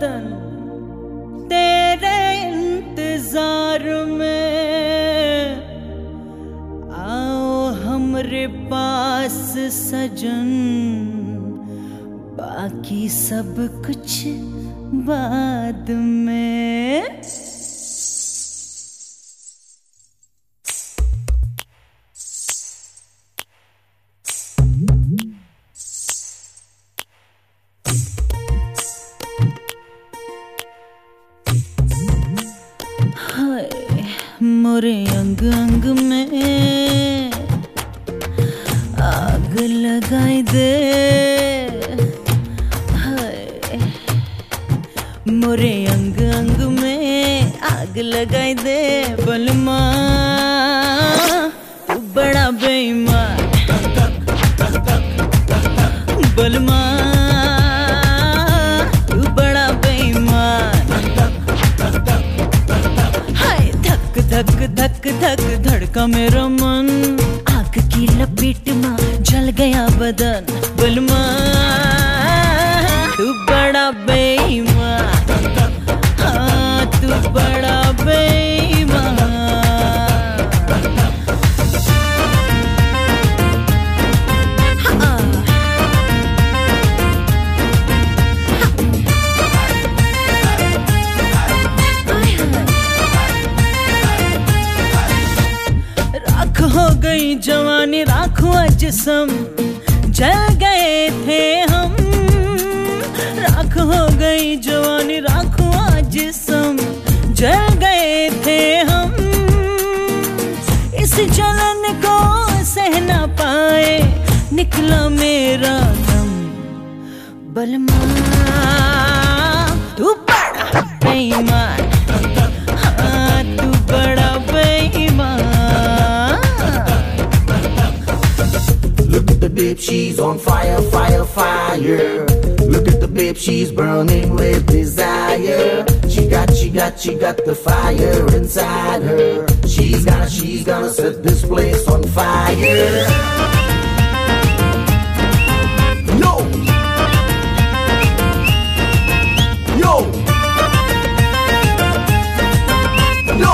बदन तेरे इंतजार में, आओ हमरे पास सजन, बाकी सब कुछ बाद में। मोरे अंग अंग में आग लगाई दे, हाय मोरे अंग अंग में आग लगाई दे। बलमा तू बड़ा बेईमान, बलमा तू बड़ा बेईमान। धक धक धक धड़का मेरा मन, आग की लपेट में जल गया बदन। बलमा तू बड़ा बेईमान, हाँ तू बड़ा बेईमान। हो गई जवानी राख हुआ जिस्म, जल गए थे हम। राख हो गई जवानी राख हुआ जिस्म, जल गए थे हम। इस जलन को सह ना पाए निकला मेरा दम। बलमा तू बड़ा बेईमान, हाँ तू बड़ा बेईमान। Look at the babe, she's on fire, fire, fire. Look at the babe, she's burning with desire. She got the fire inside her. She's gonna set this place on fire. Yo, yo, yo.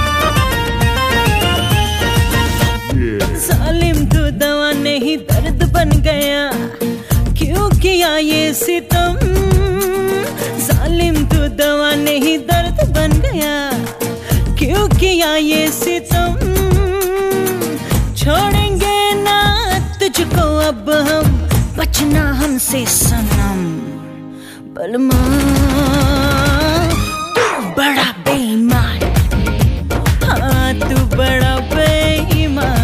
जालिम तू दवा नहीं दर्द बन गया, क्यों किया ये सितम। जालिम तू दवा नहीं दर्द बन गया, क्यों किया ये सितम। छोड़ेंगे ना तुझको अब हम, बचना हमसे सनम। बलमा तू बड़ा बेईमान, हाँ तू बड़ा बेईमान।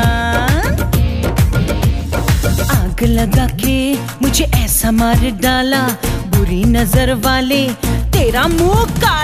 आग लगा के मुझे ऐसा मार डाला, बुरी नजर वाले तेरा मुंह का